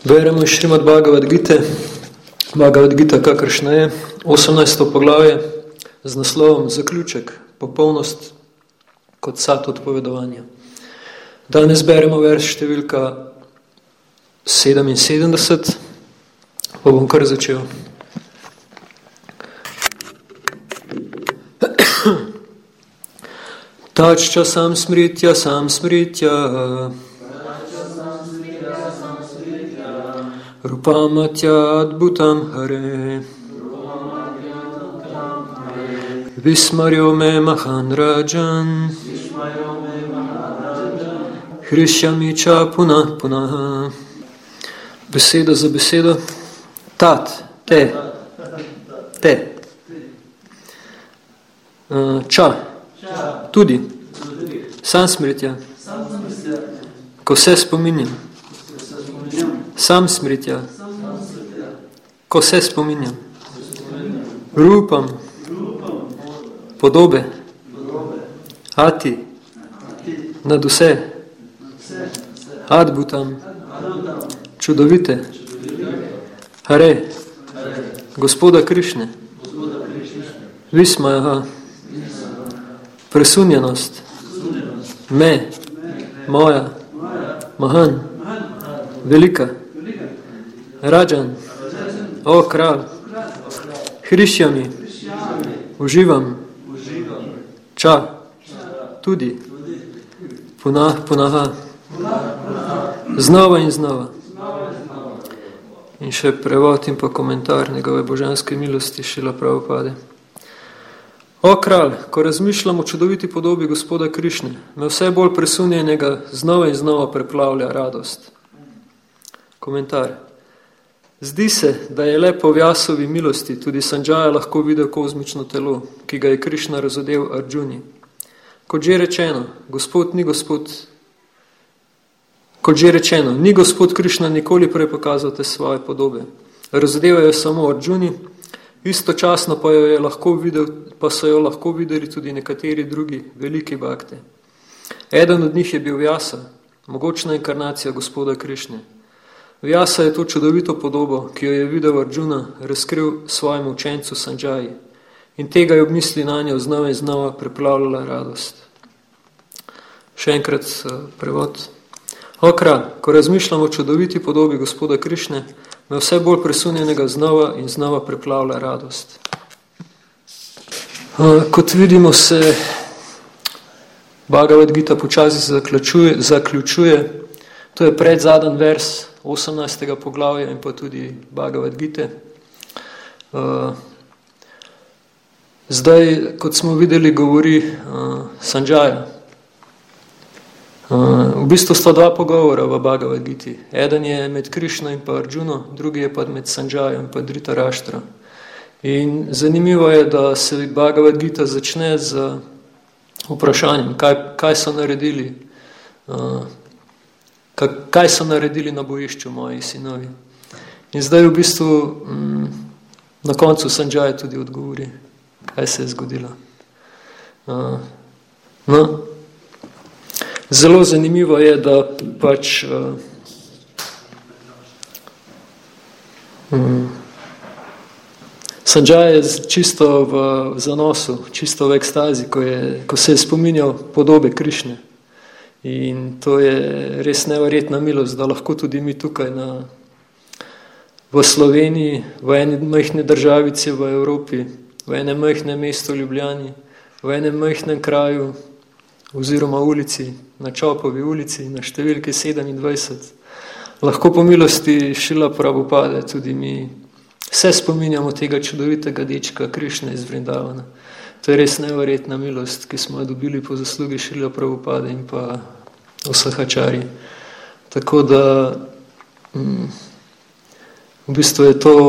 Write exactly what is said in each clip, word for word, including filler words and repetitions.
Beremo iz Šrimad Bhagavad Gite, Bhagavad Gita, kakršna je, osemnajsto poglavje z naslovom Zaključek, popolnost kot sad odpovedovanja. Danes beremo verš številka sedeminsedemdeset, pa bom kar začel. Tačča sam smritja, sam smritja, Rupamatya adbhutam hare, Vismaryo me mahan rajan, Hrishyami cha punah punah. Beseda za besedo. Tat, te, te. Ča, tudi. Sansmritja, ko se spominjam. Sam smritja, ko se spominjam. Rupam, podobe. Ati, nad vse. Adbhutam, čudovite. Hare, Gospoda Krišne. Vismajaha, presunjenost. Me, moja. Mahan, velika. Rajan, o kralj. Hrišjami, uživam. Ča, tudi. Punah, punaha. Znova in znova. In še prevod in pa komentar njegove božanske milosti Šrila Prabhupade. O kralj, ko razmišljam o čudoviti podobi Gospoda Krišne, me vse bolj presunjenega znova in znova preplavlja radost. Komentar. Zdi se, da je le po Vjasovi milosti tudi Sanjaya lahko videl kozmično telo, ki ga je Krišna razodel Arjuni. Kot že rečeno, Gospod ni Gospod, kot že rečeno, ni Gospod Krišna nikoli prej pokazal te svoje podobe. Razodel je samo Arjuni, istočasno pa, jo je lahko videl, pa so jo lahko videli tudi nekateri drugi veliki bhakte. Eden od njih je bil Vyasa, mogočna inkarnacija Gospoda Krišne. Vyasa je to čudovito podobo, ki jo je videl Arjuna, razkril svojemu učencu Sanjayi in tega je ob misli na njo znova in znova preplavljala radost. Še enkrat prevod. O kralj, ko razmišljam o čudoviti podobi Gospoda Krišne, me vse bolj presunjenega znova in znova preplavlja radost. Kot vidimo, se Bhagavad Gita počasi zaključuje, zaključuje. To je predzadan vers osemnajstega poglavja in pa tudi Bhagavad Gite. Zdaj, kot smo videli, govori Sanjaya. V bistvu sta dva pogovora v Bhagavad Giti. Eden je med Krišno in pa Arjuno, drugi je pa med Sanjayom in pa Dhritarashtra. In zanimivo je, da se Bhagavad Gita začne z vprašanjem, kaj, kaj so naredili, kaj so naredili na bojišču moji sinovi. In zdaj v bistvu na koncu Sanjaya tudi odgovori, kaj se je zgodilo. No, zelo zanimivo je, da pač uh, um, Sanjaya je čisto v zanosu, čisto v ekstazi, ko, je, ko se je spominjal podobe Krišne. In to je res neverjetna milost, da lahko tudi mi tukaj na, v Sloveniji, v eni majhni državici v Evropi, v enem majhnem mestu Ljubljani, v enem majhnem kraju oziroma ulici, na Čopovi ulici, na številki sedemindvajset. Lahko po milosti Šrila Prabhupade tudi mi se spominjamo tega čudovitega dečka Krišne iz Vrindavana. To je res neverjetna milost, ki smo jo dobili po zaslugi Šrila Prabhupade in pa Osahačari. Tako da mm, v bistvu je to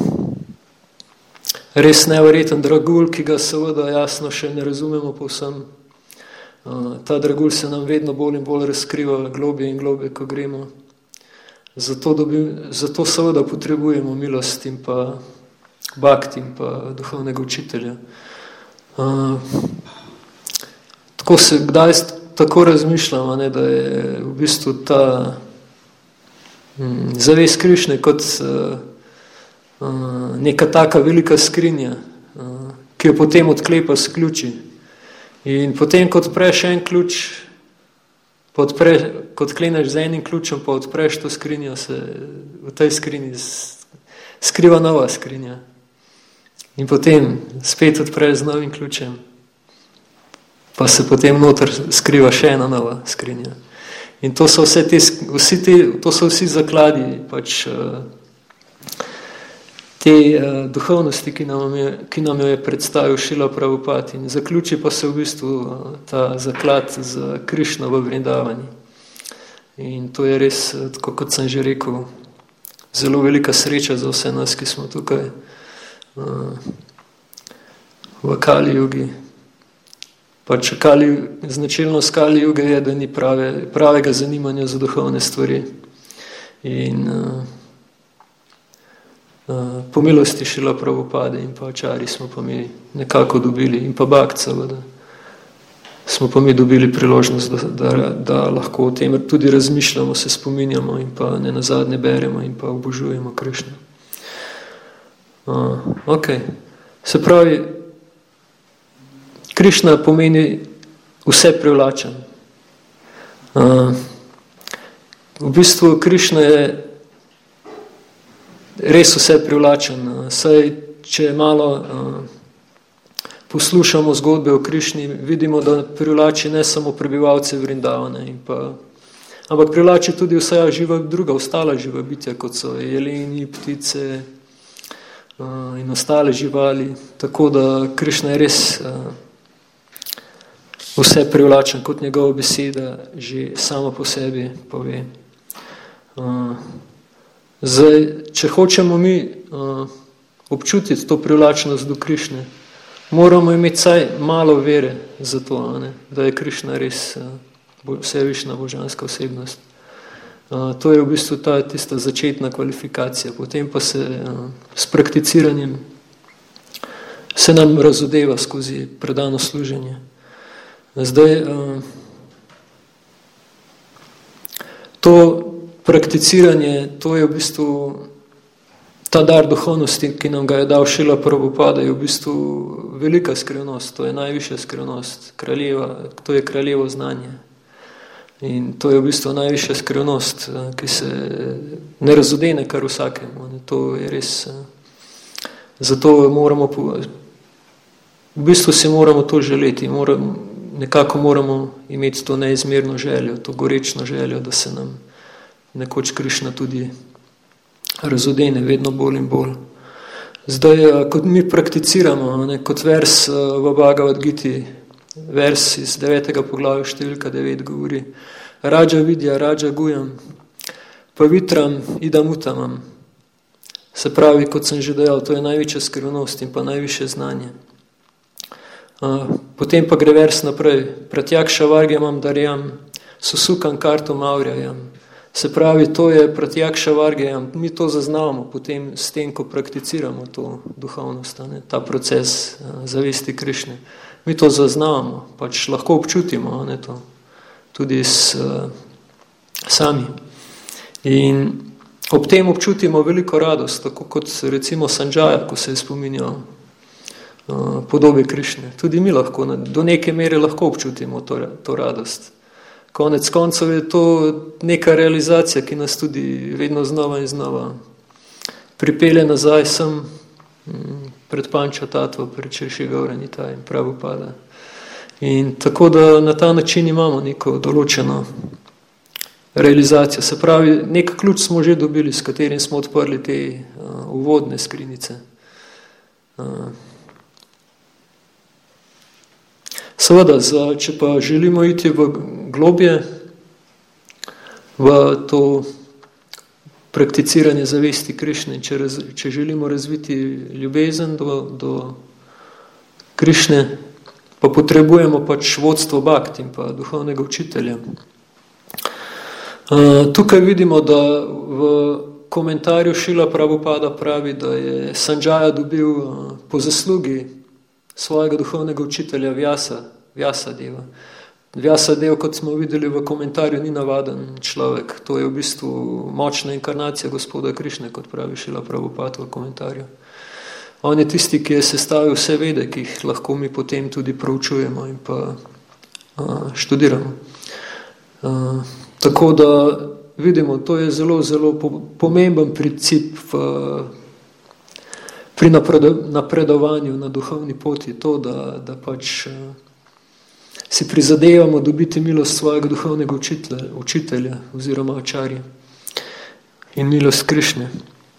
res neverjeten dragulj, ki ga seveda jasno še ne razumemo povsem. Uh, ta dragulj se nam vedno bolj in bolj razkriva globje in globje, ko gremo. Zato, dobi, zato seveda potrebujemo milost in pa bhakti in pa duhovnega učitelja. Uh, tako se kdaj tako razmišljam, ne, da je v bistvu ta zavest Krišne kot uh, uh, neka taka velika skrinja, uh, ki jo potem odklepa s ključi. In potem, ko odpreš en ključ, odpre, ko odkleneš z enim ključem, pa odpreš to skrinjo, se v tej skrinji skriva nova skrinja. In potem spet odpreš z novim ključem, pa se potem noter skriva še ena nova skrinja. In to so vse te, vsi te, to so vsi zakladi pač te uh, duhovnosti, ki nam, je, ki nam jo je predstavil Šrila Prabhupada. In zaključi pa se v bistvu uh, ta zaklad z Krišno v Vrindavani. In to je res, tako kot sem že rekel, zelo velika sreča za vse nas, ki smo tukaj uh, v Kali Jugi. Pač Kali, značilnost Kali Juge je, da ni prave, pravega zanimanja za duhovne stvari. In uh, uh, po milosti Šrila Prabhupada in pa Ačari smo pa mi nekako dobili, in pa Bhakt seveda, smo pa mi dobili priložnost, da, da, da lahko o tem tudi razmišljamo, se spominjamo in pa ne nazadnje beremo in pa obožujemo Krišno. Uh, ok, se pravi, Krišna pomeni vse privlačen. Uh, v bistvu Krišna je res vse privlačen. Saj, če malo uh, poslušamo zgodbe o Krišni, vidimo, da privlači ne samo prebivalce Vrindavane, in pa, ampak privlači tudi vsa živa, druga ostala živa bitja, kot so jeleni, ptice uh, in ostale živali. Tako da Krišna je res uh, vse privlačen, kot njegova beseda že sama po sebi pove. Uh, zdaj, če hočemo mi uh, občutiti to privlačnost do Krišne, moramo imeti saj malo vere za to, ne? Da je Krišna res uh, vsevišna božanska osebnost. Uh, to je v bistvu ta tista začetna kvalifikacija. Potem pa se uh, s prakticiranjem se nam razodeva skozi predano služenje. Zdaj, to prakticiranje, to je v bistvu ta dar duhovnosti, ki nam ga je dal Šrila Prabhupada, je v bistvu velika skrivnost, to je najvišja skrivnost, kraljeva, to je kraljevo znanje. In to je v bistvu najvišja skrivnost, ki se ne razodene kar vsakemu. To je res, zato moramo, v bistvu si moramo to želeti, moramo, nekako moramo imeti to neizmerno željo, to gorečno željo, da se nam nekoč Krišna tudi razodene vedno bolj in bolj. Zdaj, kot mi prakticiramo, ne, kot vers v Bhagavad Giti, vers iz devetega poglavja številka devet govori: Raja vidya, raja gujam, pavitram idam utamam. Se pravi, kot sem že dejal, to je največja skrivnost in pa najvišje znanje. Uh, potem pa gre vers naprej: Pratjakša vargyamam darjam, susukam kartom aurjajam. Se pravi, to je pratjakša vargyam, mi to zaznavamo potem s tem, ko prakticiramo to duhovnost, ne, ta proces uh, zavesti Krišne. Mi to zaznavamo, pač lahko občutimo, ne, to tudi s, uh, sami. In ob tem občutimo veliko radost, tako kot recimo Sanjaya, ko se je spominjal podobe Krišne. Tudi mi lahko, do neke mere lahko občutimo to, to radost. Konec koncev je to neka realizacija, ki nas tudi vedno znova in znova pripelje nazaj sem pred Panča Tatva, pred Šri Gauranitai in Prabhupada. In tako da na ta način imamo neko določeno realizacijo. Se pravi, nek ključ smo že dobili, s katerim smo odprli te uh, uvodne skrinjice. Uh, Seveda, če pa želimo iti v globje, v to prakticiranje zavesti Krišne, če, raz, če želimo razviti ljubezen do, do Krišne, pa potrebujemo pač vodstvo Bhakt in pa duhovnega učitelja. Tukaj vidimo, da v komentarju Šrila Prabhupada pravi, da je Sanjaya dobil po zaslugi svojega duhovnega učitelja Vyasa, Vyasadeva. Vjasadev, kot smo videli v komentarju, ni navaden človek. To je v bistvu močna inkarnacija gospoda Krišne, kot pravi Šrila Prabhupada v komentarju. On je tisti, ki je sestavil vse vede, ki jih lahko mi potem tudi proučujemo in pa uh, študiramo. Uh, tako da vidimo, to je zelo, zelo pomemben princip v, pri napredovanju na duhovni poti, to, da, da pač uh, si prizadevamo dobiti milost svojega duhovnega učitelja, učitelja oziroma ačarja in milost Krišne.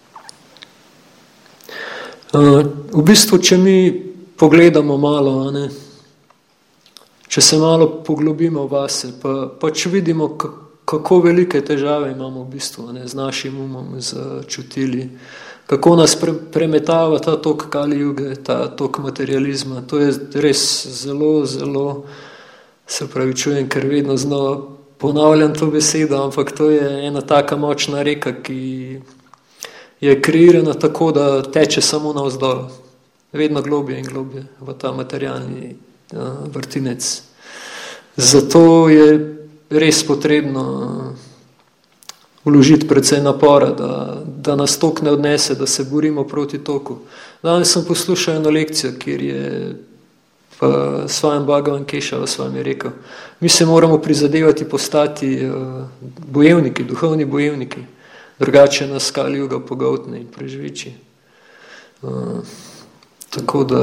Uh, v bistvu, če mi pogledamo malo, ne, če se malo poglobimo vase, pa, pač vidimo, kako velike težave imamo v bistvu, ne, z našim umom, z čutili, kako nas pre, premetava ta tok Kali Juge, ta tok materializma. To je res zelo, zelo, se pravi čujem, ker vedno znova ponavljam to besedo, ampak to je ena taka močna reka, ki je kreirana tako, da teče samo navzdol, vedno globje in globje v ta materialni uh, vrtinec. Zato je res potrebno vložiti precej napora, da, da nas tok ne odnese, da se borimo proti toku. Danes sem poslušal eno lekcijo, kjer je v svojem Bhagavan Kešava s vami rekel, mi se moramo prizadevati postati uh, bojevniki, duhovni bojevniki, drugače nas Kali Juga pogoltne in preživiči. Uh, tako da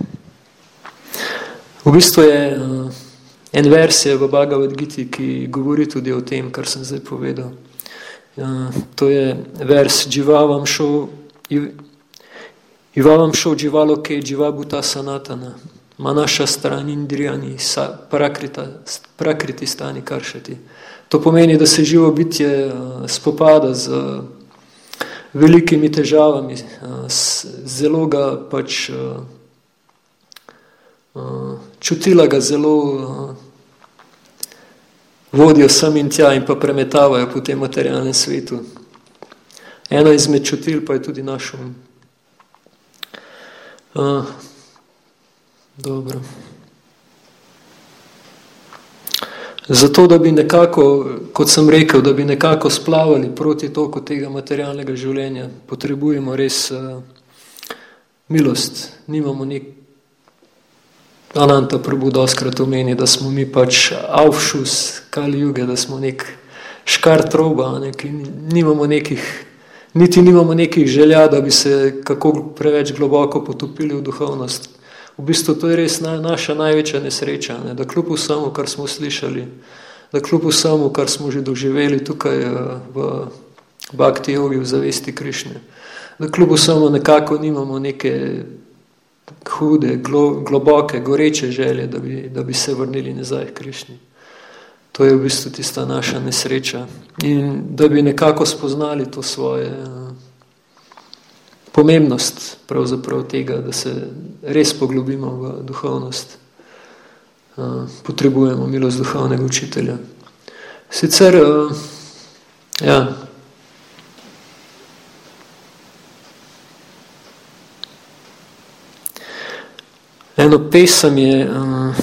v bistvu je uh, en vers je v Bhagavad Giti, ki govori tudi o tem, kar sem zdaj povedal. Uh, to je vers Jivavam šo Jivavam šo Jivalo ke Jivabuta sanatana Manaša stran indrijani prakrita, prakriti stani karšati. To pomeni, da se živo bitje uh, spopada z uh, velikimi težavami, uh, s, zelo ga pač uh, uh, čutila ga zelo uh, vodijo sem in tja in pa premetavajo po tem materialnem svetu. Eno izmed čutil pa je tudi naš um. Uh, Dobro. Zato, da bi nekako, kot sem rekel, da bi nekako splavali proti toku tega materialnega življenja, potrebujemo res uh, milost. Nimamo nek Ananta Prabhu doskrat omeni, da smo mi pač aufšus Kali Juge, da smo nek škart roba, nek, nimamo nekih, niti nimamo nekih želja, da bi se kako preveč globoko potopili v duhovnost. V bistvu to je res na, naša največja nesreča, ne? Da kljub vsemu, kar smo slišali, da kljub vsemu, kar smo že doživeli tukaj v Bhakti jogi, v zavesti Krišne, da kljub vsemu nekako nimamo neke hude, glo, globoke, goreče želje, da bi, da bi se vrnili nazaj k Krišni. To je v bistvu tista naša nesreča. In da bi nekako spoznali to svoje pomembnost pravzaprav tega, da se res poglobimo v duhovnost. Potrebujemo milost duhovnega učitelja. Sicer, ja, eno pesem je uh,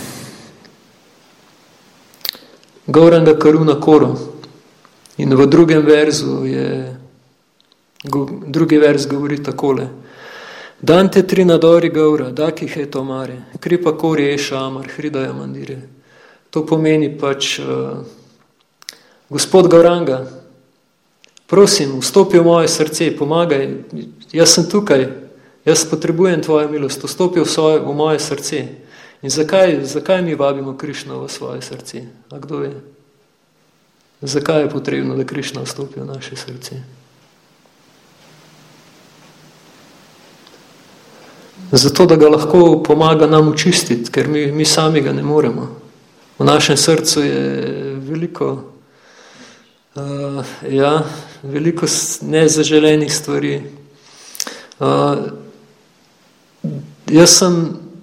Gauranga Karuna Koro in v drugem verzu je Drugi vers govori takole. Dante trinadori gaura, daki he tomare, kripa kori eša amar, hridaja mandire. To pomeni pač, uh, gospod Gauranga, prosim, vstopi v moje srce, pomagaj, jaz sem tukaj, jaz potrebujem tvojo milost, vstopi v, svoje, v moje srce. In zakaj, zakaj mi vabimo Krišno v svoje srce? A kdo je? Zakaj je potrebno, da Krišna vstopi v naše srce? Zato, da ga lahko pomaga nam očistiti, ker mi, mi sami ga ne moremo. V našem srcu je veliko, uh, ja, veliko nezaželenih stvari. Uh, jaz sem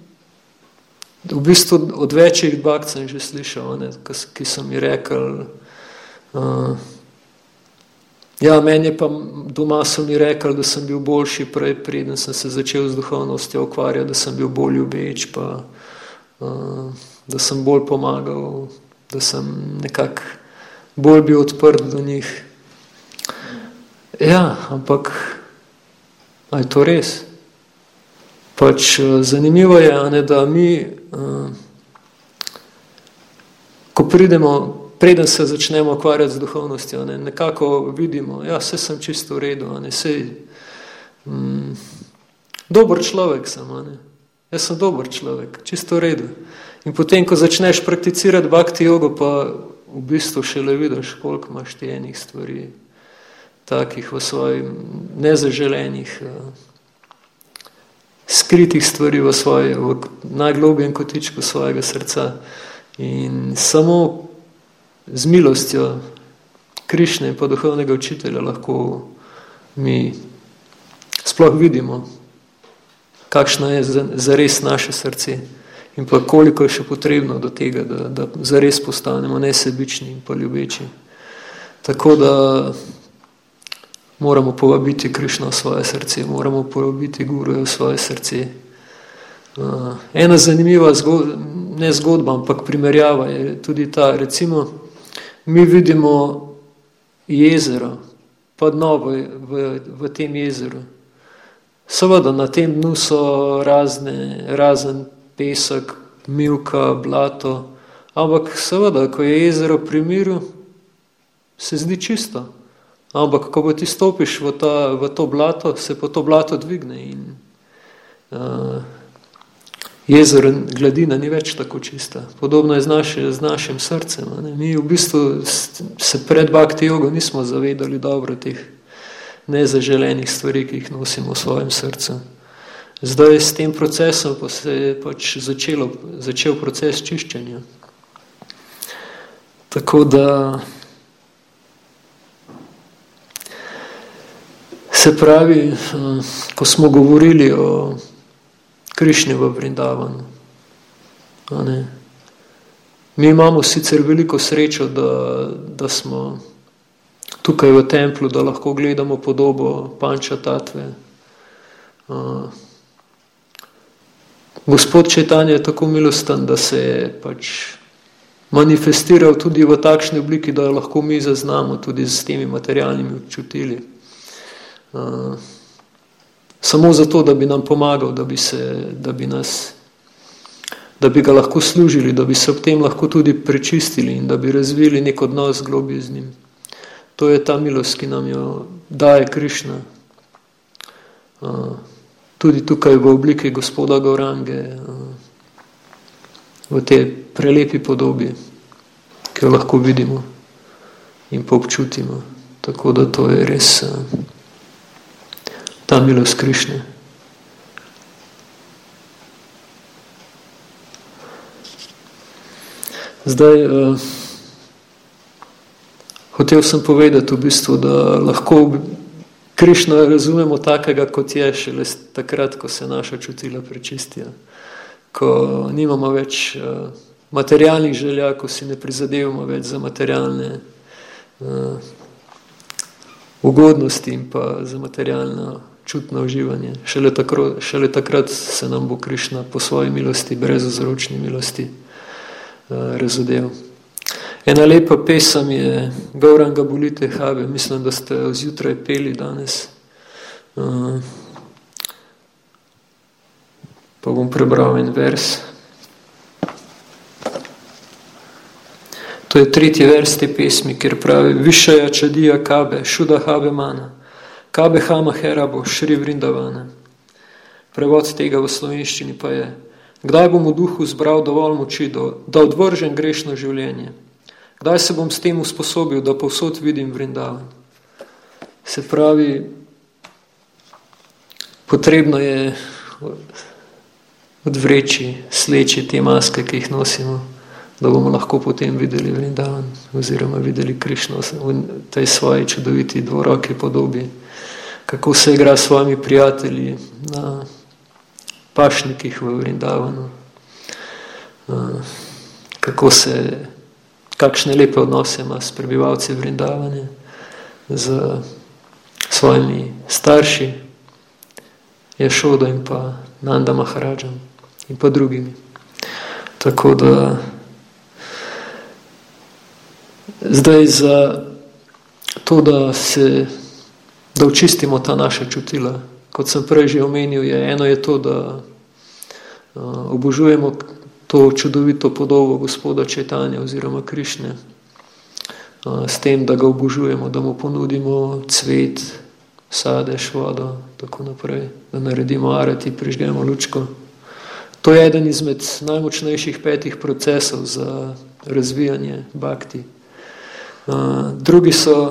v bistvu od večjih bhakt sem že slišal, ne, ki so mi rekel, uh, ja, meni je pa doma so mi rekli, da sem bil boljši prej, preden sem se začel z duhovnostjo ukvarjati, da sem bil bolj ljubeč, pa uh, da sem bolj pomagal da sem nekako bolj bil odprt do njih. Ja, ampak a je to res? Pač zanimivo je, ne, da mi, uh, ko pridemo, preden se začnemo ukvarjati z duhovnostjo, ne, nekako vidimo, ja, vse sem čisto v redu, ne, sej, um, dober človek sem, ne, jaz sem dober človek, čisto v redu. In potem, ko začneš prakticirati bhakti jogo, pa v bistvu šele vidiš, koliko imaš ti enih stvari, takih v svojim nezaželenih, uh, skritih stvari v svoje, v najglobjem kotičku svojega srca. In samo z milostjo Krišne in pa duhovnega učitelja lahko mi sploh vidimo, kakšno je zares naše srce in pa koliko je še potrebno do tega, da, da zares postanemo nesebični in pa ljubeči. Tako da moramo povabiti Krišno v svoje srce, moramo povabiti Guruja v svoje srce. Uh, ena zanimiva zgodba, ne zgodba, ampak primerjava je tudi ta, recimo, mi vidimo jezero, pa dno v, v, v tem jezeru. Seveda, na tem dnu so razne, razen pesek, mivka, blato, ampak seveda, ko je jezero pri miru, se zdi čisto. Ampak, ko ti stopiš v, ta, v to blato, se pa to blato dvigne in uh, jezero, gladina ni več tako čista. Podobno je z, naše, z našim srcem. Ne? Mi v bistvu se pred bhakti jogo nismo zavedali dobro teh nezaželenih stvari, ki jih nosimo v svojem srcu. Zdaj s tem procesom pa se je pač začelo, začel proces čiščenja. Tako da se pravi, ko smo govorili o Krišni v Vrindavanu, ne, mi imamo sicer veliko srečo, da, da smo tukaj v templu, da lahko gledamo podobo Panča Tatve. Gospod Čajtanja je tako milosten, da se je pač manifestiral tudi v takšni obliki, da jo lahko mi zaznamo tudi s temi materialnimi občutili. Uh, samo zato, da bi nam pomagal, da bi, se, da, bi nas, da bi ga lahko služili, da bi se ob tem lahko tudi prečistili in da bi razvili nek odnos globje z njim. To je ta milost, ki nam jo daje Krišna. Uh, tudi tukaj v obliki gospoda Gaurange, uh, v tej prelepi podobi, ki jo lahko vidimo in poobčutimo. Tako da to je res uh, ta milost Krišne. Zdaj, uh, hotel sem povedati v bistvu, da lahko Krišno razumemo takega, kot je, šele takrat, ko se naša čutila prečistijo. Ko nimamo več uh, materialnih želja, ko si ne prizadevamo več za materialne uh, ugodnosti in pa za materialno čutno uživanje. Šele, takro, šele takrat se nam bo Krišna po svoji milosti, brezvzročni milosti, uh, razodel. Ena lepa pesem je Gauranga Bolite Habe, mislim, da ste zjutraj peli danes. Uh, pa bom prebral en vers. To je tretji vers te pesmi, kjer pravi Višaja čadija kabe, šuda habe mana, kabe hama herabo, šri vrindavana. Prevod tega v slovenščini pa je: kdaj bom v duhu zbral dovolj moči, da odvržem grešno življenje? Kdaj se bom s tem usposobil, da povsod vidim Vrindavan? Se pravi, potrebno je odvreči, sleči te maske, ki jih nosimo, da bomo lahko potem videli Vrindavan oziroma videli Krišno v tej svoji čudoviti dvoroki podobi, kako se igra s svojimi prijatelji na pašnikih v Vrindavanu, kako se, kakšne lepe odnose ima s prebivalci Vrindavane, z svojimi starši, Jašodo in pa Nanda Maharadžem. in pa, in pa drugimi. Tako da Zdaj za to, da se da očistimo ta naša čutila. Kot sem prej že omenil, je eno je to, da uh, obožujemo to čudovito podobo gospoda Čaitanje oziroma Krišne, uh, s tem, da ga obožujemo, da mu ponudimo cvet, sadež, vodo, tako naprej, da naredimo arati, prižgemo lučko. To je eden izmed najmočnejših petih procesov za razvijanje bhakti. Uh, drugi so,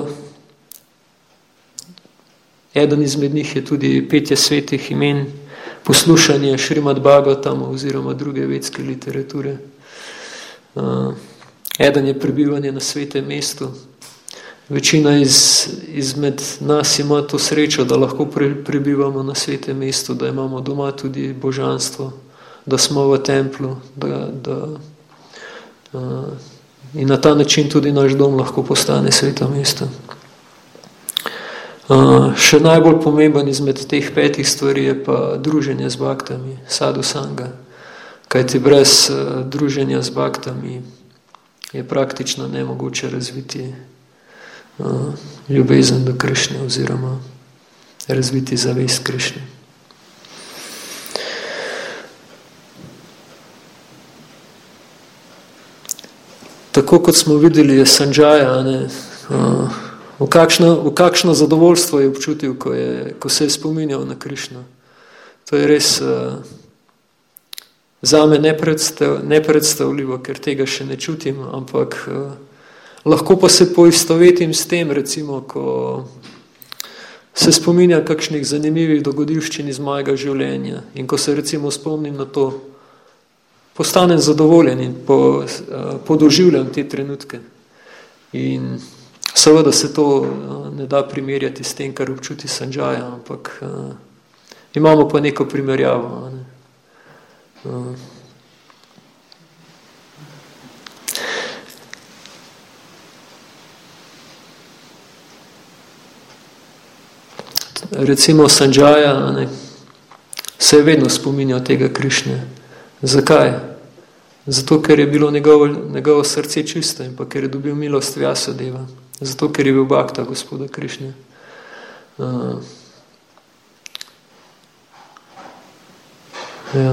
eden izmed njih je tudi petje svetih imen, poslušanje Šrimad Bhagavatama oziroma druge vedske literature. Uh, eden je prebivanje na svetem mestu. Večina iz, izmed nas ima to srečo, da lahko pre, prebivamo na svetem mestu, da imamo doma tudi božanstvo, da smo v templu, da, da uh, in na ta način tudi naš dom lahko postane sveto mesto. Uh, še najbolj pomemben izmed teh petih stvari je pa druženje z bhaktami, sadhu sanga, kajti brez uh, druženja z bhaktami je praktično nemogoče razviti uh, ljubezen do Krišne oziroma razviti zavest Krišne. Tako kot smo videli, je Sanjaya, ne, uh, v, kakšno, v kakšno zadovoljstvo je občutil, ko, je, ko se je spominjal na Krišno. To je res uh, zame nepredstav, nepredstavljivo, ker tega še ne čutim, ampak uh, lahko pa se poistovetim s tem, recimo, ko se spominjam kakšnih zanimivih dogodivščin iz mojega življenja in ko se recimo spomnim na to, postanem zadovoljen in po, podoživljam te trenutke. In seveda se to ne da primerjati s tem, kar občuti Sanjaya, ampak uh, imamo pa neko primerjavo. Ne? Uh. Recimo Sanjaya, ne, se je vedno spominjal tega Krišne. Zakaj? Zato, ker je bilo njegovo, njegovo srce čisto in pa ker je dobil milost Vyasadeva. Zato, ker je bil bhakta gospoda Krišne. Uh, ja.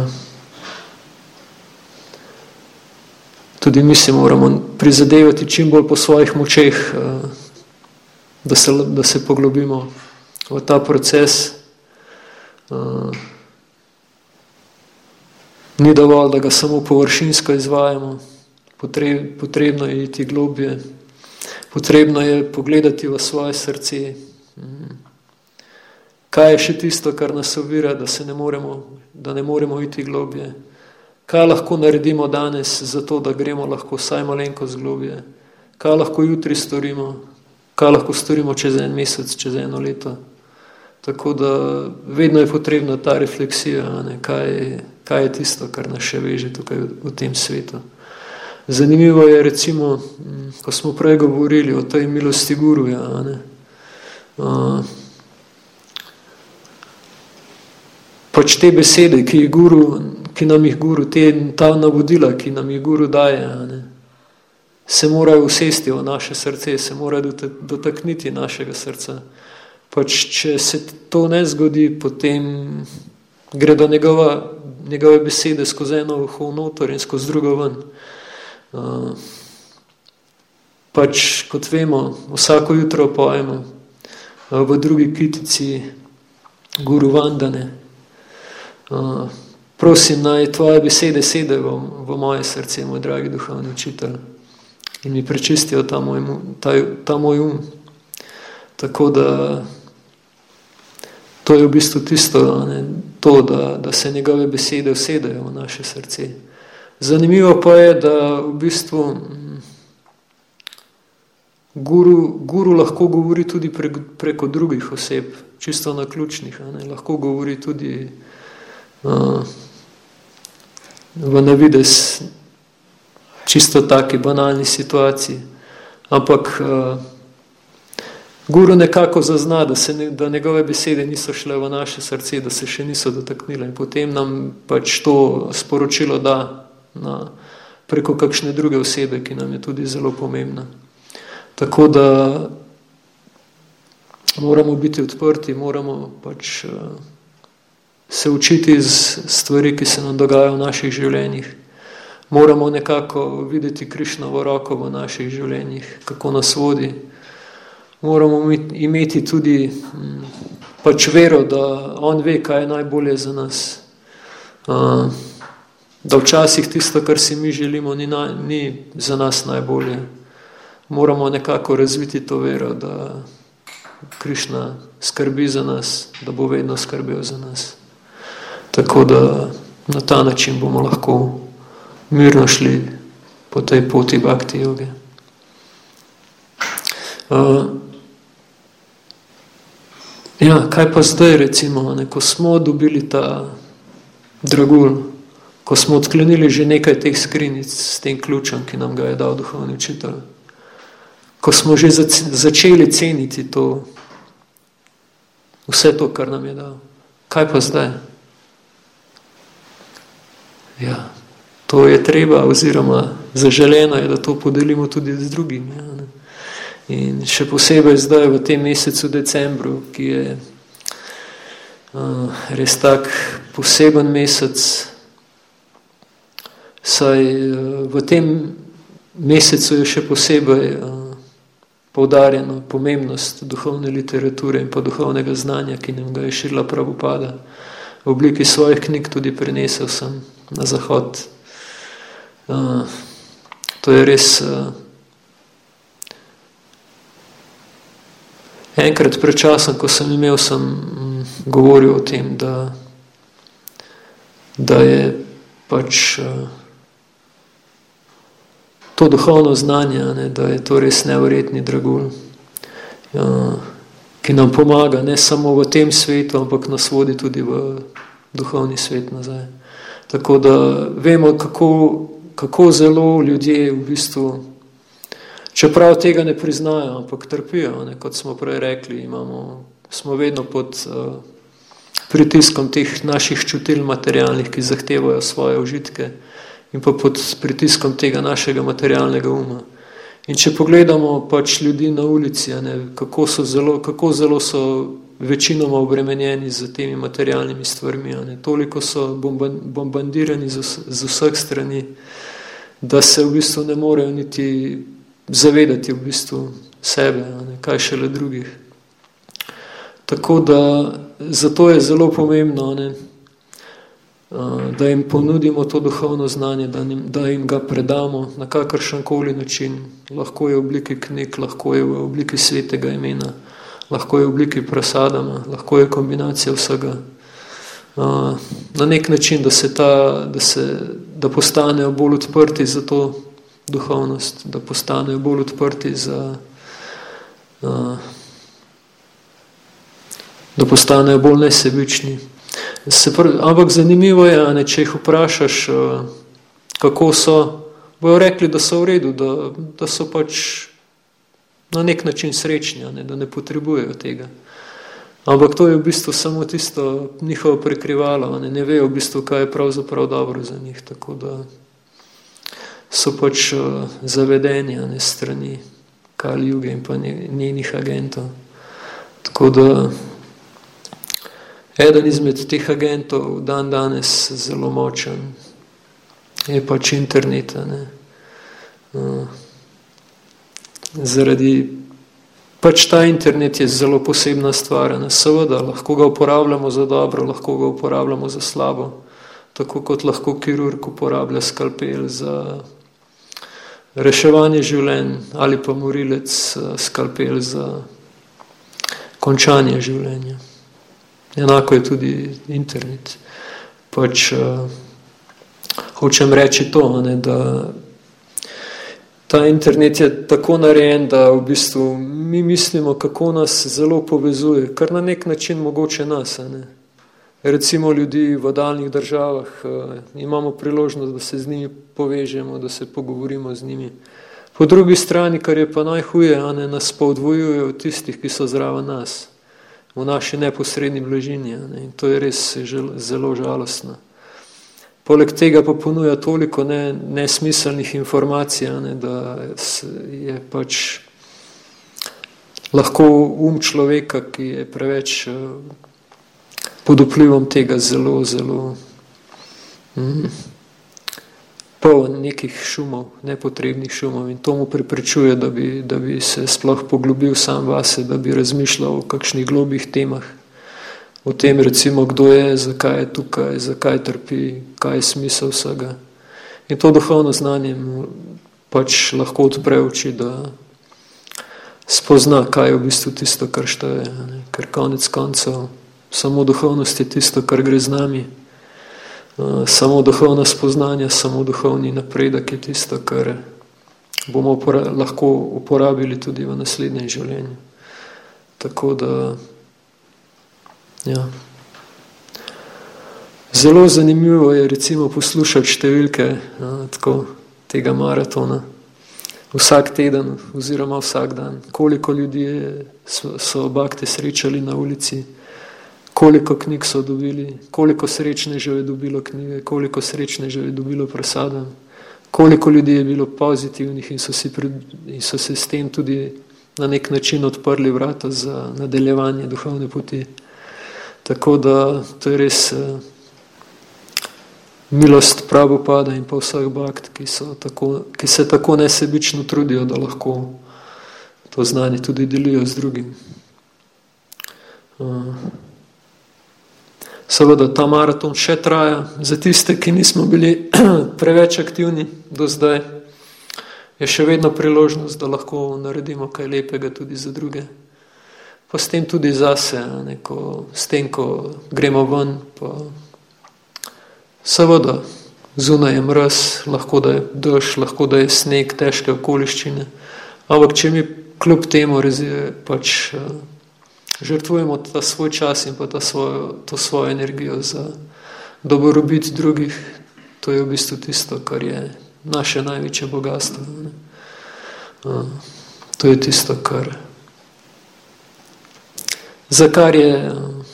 Tudi mi se moramo prizadevati čim bolj po svojih močeh, uh, da, se, da se poglobimo v ta proces. Uh, Ni dovolj, da ga samo površinsko izvajamo, potrebno je iti globje, potrebno je pogledati v svoje srce. Kaj je še tisto, kar nas ovira, da, se ne moremo, da ne moremo iti globje? Kaj lahko naredimo danes za to, da gremo lahko vsaj malenkost globje? Kaj lahko jutri storimo? Kaj lahko storimo čez en mesec, čez eno leto? Tako da vedno je potrebna ta refleksija, ne? Kaj, kaj je tisto, kar nas še veže tukaj v, v tem svetu. Zanimivo je recimo, ko smo prej govorili o tej milosti guruja, ne? Uh, pač te besede, ki, je guru, ki nam jih guru, te, ta navodila, ki nam jih guru daje, ne? Se morajo usesti v naše srce, se morajo dotakniti našega srca. Pač, če se to ne zgodi, potem gre do njegova, njegove besede skozi eno uho noter in skozi drugo ven. Uh, pač, kot vemo, vsako jutro pojemo uh, v drugi kitici Guru Vandane. Uh, prosim, naj tvoje besede sede v, v moje srce, moj dragi duhovni učitelj, in mi prečistijo ta moj, ta, ta moj um. Tako da to je v bistvu tisto, ne, to, da, da se njegove besede usedajo v naše srce. Zanimivo pa je, da v bistvu guru, guru lahko govori tudi pre, preko drugih oseb, čisto naključnih, ne, lahko govori tudi uh, v navidez čisto taki banalni situaciji. Ampak uh, guru nekako zazna, da, se ne, da njegove besede niso šle v naše srce, da se še niso dotaknile in potem nam pač to sporočilo da na, preko kakšne druge osebe, ki nam je tudi zelo pomembna. Tako da moramo biti odprti, moramo pač se učiti iz stvari, ki se nam dogajajo v naših življenjih. Moramo nekako videti Krišnovo roko v naših življenjih, kako nas vodi. Moramo imeti tudi pač vero, da on ve, kaj je najbolje za nas. Da včasih tisto, kar si mi želimo, ni, na, ni za nas najbolje. Moramo nekako razviti to vero, da Krišna skrbi za nas, da bo vedno skrbel za nas. Tako da na ta način bomo lahko mirno šli po tej poti bhakti joge. Uh, ja, kaj pa zdaj recimo, ne, ko smo dobili ta dragulj, ko smo odklenili že nekaj teh skrinic s tem ključem, ki nam ga je dal duhovni učitelj, ko smo že začeli ceniti to, vse to, kar nam je dal, kaj pa zdaj? Ja, to je treba, oziroma zaželeno je, da to podelimo tudi z drugimi. Ja, ne. In še posebej zdaj v tem mesecu decembru, ki je uh, res tak poseben mesec, saj uh, v tem mesecu je še posebej uh, poudarjeno pomembnost duhovne literature in pa duhovnega znanja, ki nam ga je Šrila Prabhupada v obliki svojih knjig tudi prinesel sem na zahod. Uh, to je res uh, enkrat pred časom, ko sem imel, sem um, govoril o tem, da, da je pač uh, to duhovno znanje, ne, da je to res neverjetni dragulj, uh, ki nam pomaga ne samo v tem svetu, ampak nas vodi tudi v duhovni svet nazaj. Tako da vemo, kako, kako zelo ljudje v bistvu, čeprav tega ne priznajo, ampak trpijo, ne, kot smo prej rekli, imamo, smo vedno pod uh, pritiskom teh naših čutil materialnih, ki zahtevajo svoje užitke in pa pod pritiskom tega našega materialnega uma. In če pogledamo pač ljudi na ulici, ne, kako, so zelo, kako zelo so večinoma obremenjeni z temi materialnimi stvarmi, ne, toliko so bombardirani z, z vseh strani, da se v bistvu ne morejo niti zavedati v bistvu sebe, ne, kaj šele drugih. Tako da zato je zelo pomembno, ne, da jim ponudimo to duhovno znanje, da jim, da jim ga predamo na kakršenkoli način. Lahko je v obliki knjig, lahko je v obliki svetega imena, lahko je v obliki prasadama, lahko je kombinacija vsega. Na nek način, da se ta, da se, da postanejo bolj odprti za to duhovnost, da postanejo bolj odprti za, da postanejo bolj nesebični. Se pr, ampak zanimivo je, ne, če jih vprašaš, kako so, bojo rekli, da so v redu, da, da so pač na nek način srečni, ne, da ne potrebujejo tega. Ampak to je v bistvu samo tisto njihovo prekrivalo, ne, ne vejo v bistvu, kaj je pravzaprav dobro za njih, tako da so pač uh, zavedeni, ne, strani Kali Juge in pa njenih agentov. Tako da eden izmed teh agentov dan danes zelo močen je pač interneta. Ne. Uh, zaradi pač ta internet je zelo posebna stvar. Ne. Seveda, lahko ga uporabljamo za dobro, lahko ga uporabljamo za slabo, tako kot lahko kirurg uporablja skalpel za reševanje življenj ali pa morilec skalpel za končanje življenja. Enako je tudi internet. Pač uh, hočem reči to, ne, da ta internet je tako narejen, da v bistvu mi mislimo, kako nas zelo povezuje, kar na nek način mogoče nas. Ne. Recimo ljudi v daljnih državah, uh, imamo priložnost, da se z njimi povežemo, da se pogovorimo z njimi. Po drugi strani, kar je pa najhuje, ne, nas pa odvojujejo od tistih, ki so zraven nas, v naši neposredni bližini, ne, in to je res zelo žalostno. Poleg tega pa ponuja toliko ne, nesmiselnih informacij, ne, da je pač lahko um človeka, ki je preveč pod vplivom tega zelo, zelo mm, poln nekih šumov, nepotrebnih šumov in to mu preprečuje, da bi, da bi se sploh poglobil sam vase, da bi razmišljal o kakšnih globih temah, o tem recimo, kdo je, zakaj je tukaj, zakaj trpi, kaj je smisel vsega. In to duhovno znanje mu pač lahko odpre oči, da spozna, kaj je v bistvu tisto, kar šteje. Ker konec koncev samo duhovnost je tisto, kar gre z nami. Samo duhovna spoznanja, samo duhovni napredek je tisto, kar bomo upora- lahko uporabili tudi v naslednjem življenju. Tako da, ja. Zelo zanimivo je recimo poslušati številke ja, tako, tega maratona. Vsak teden oziroma vsak dan. Koliko ljudi so, so bakte srečali na ulici, koliko knjig so dobili, koliko srečnežev je dobilo knjige, koliko srečnežev je dobilo prasada, koliko ljudi je bilo pozitivnih in so, si pred, in so se s tem tudi na nek način odprli vrata za nadaljevanje duhovne poti. Tako da to je res uh, milost Prabhupada in pa vseh bakt, ki, so tako, ki se tako nesebično trudijo, da lahko to znanje tudi delijo z drugim. Uh, Seveda, ta maraton še traja. Za tiste, ki nismo bili preveč aktivni do zdaj, je še vedno priložnost, da lahko naredimo kaj lepega tudi za druge. Pa s tem tudi zase, neko, s tem, ko gremo ven, pa seveda, zunaj je mraz, lahko da je dež, lahko da je sneg, težke okoliščine, ampak če mi kljub temu rezi, pač žrtvujemo ta svoj čas in pa ta svojo, to svojo energijo za dobrobit drugih, to je v bistvu tisto, kar je naše največje bogatstvo. Ne? To je tisto, kar za kar je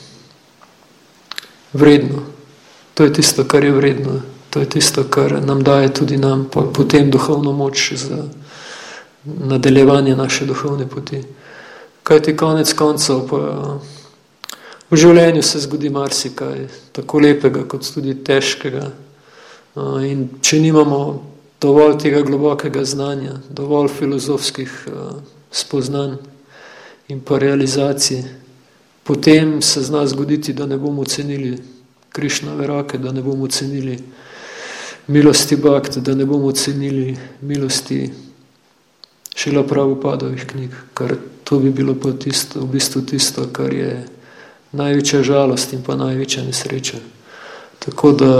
vredno. To je tisto, kar je vredno. To je tisto, kar nam daje tudi nam potem duhovno moč za nadaljevanje naše duhovne poti. Kaj ti konec koncev, pa v življenju se zgodi marsikaj, tako lepega, kot tudi težkega. In če nimamo dovolj tega globokega znanja, dovolj filozofskih spoznanj in pa realizacij, potem se zna zgoditi, da ne bomo cenili Krišnove roke, da ne bomo cenili milosti bakt, da ne bomo cenili milosti Šrila Prabhupadovih knjig, kar to bi bilo pa tisto, v bistvu tisto, kar je največja žalost in pa največja nesreča. Tako da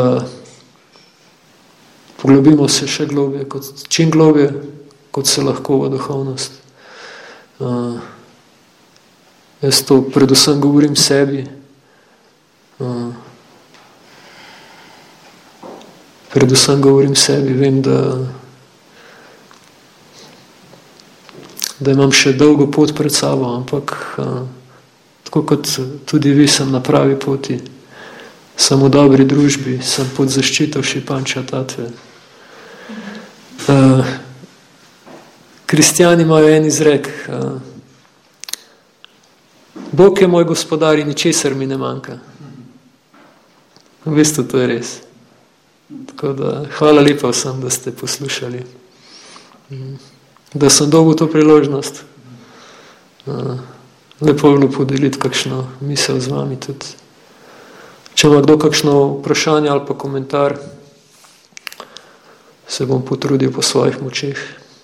poglobimo se še globje, kot, čim globje, kot se lahko v duhovnost. Uh, jaz to predvsem govorim sebi. Uh, predvsem govorim sebi, vem, da da imam še dolgo pot pred sabo, ampak uh, tako kot tudi vi sem na pravi poti, sem v dobri družbi, sem pod zaščito Šipanča Tatve. Uh, kristjani imajo en izrek, uh, Bog je moj gospodar in ničesar mi ne manjka. V bistvu to je res. Tako da hvala lepa vsem, da ste poslušali. Mm. Da sem dobil to priložnost. Lepo je bilo podeliti kakšno misel z vami tudi. Če ima kdo kakšno vprašanje ali pa komentar, se bom potrudil po svojih močeh.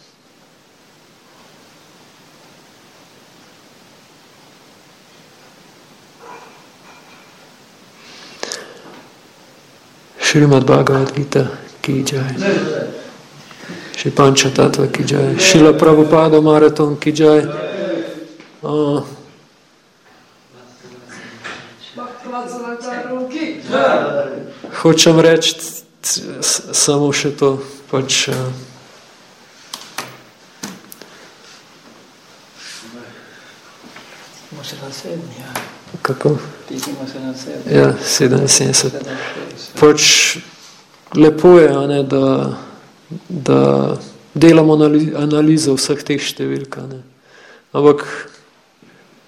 Šrimad Bhagavad Gita ki jai. Šipanča Tatva ki jai. Šrila Prabhupada maraton ki jai. Uh, hočem reči samo še to, pač uh, kako? Ja, sedeminsedemdeset. Pač lepo je, a ne, da da delamo analizo vseh teh številk. Ne. Ampak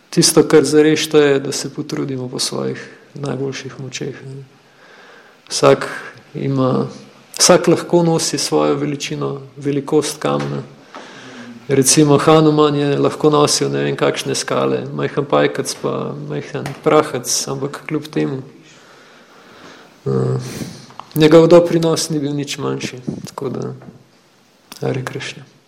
tisto, kar zares je, da se potrudimo po svojih najboljših močeh. Vsak ima, vsak lahko nosi svojo veličino, velikost kamna. Recimo Hanuman je lahko nosil ne vem kakšne skale, majhen pajkac pa majhen prahac, ampak kljub temu uh, njegov doprinos ni bil nič manjši. Tako da, Hare Krishna.